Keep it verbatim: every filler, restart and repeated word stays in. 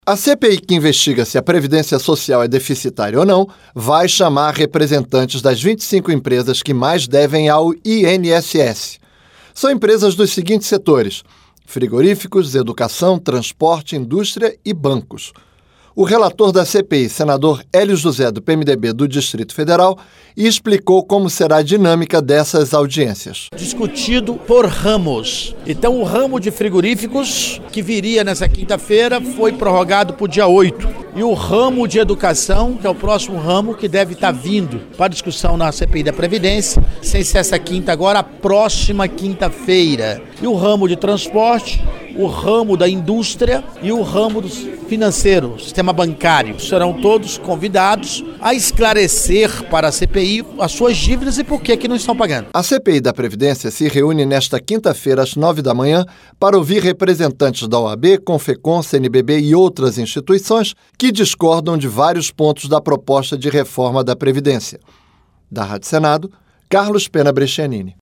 A C P I que investiga se a Previdência Social é deficitária ou não vai chamar representantes das vinte e cinco empresas que mais devem ao I N S S. São empresas dos seguintes setores: frigoríficos, educação, transporte, indústria e bancos. O relator da C P I, senador Hélio José, do P M D B do Distrito Federal, explicou como será a dinâmica dessas audiências. Discutido por ramos. Então, o ramo de frigoríficos, que viria nessa quinta-feira, foi prorrogado para o dia oito. E o ramo de educação, que é o próximo ramo, que deve estar vindo para discussão na C P I da Previdência, sem ser essa quinta agora, a próxima quinta-feira. E o ramo de transporte, o ramo da indústria e o ramo do financeiro, sistema bancário. Serão todos convidados a esclarecer para a C P I as suas dívidas e por que que não estão pagando. A C P I da Previdência se reúne nesta quinta-feira às nove da manhã para ouvir representantes da O A B, Confecom, C N B B e outras instituições que discordam de vários pontos da proposta de reforma da Previdência. Da Rádio Senado, Carlos Pena Brescianini.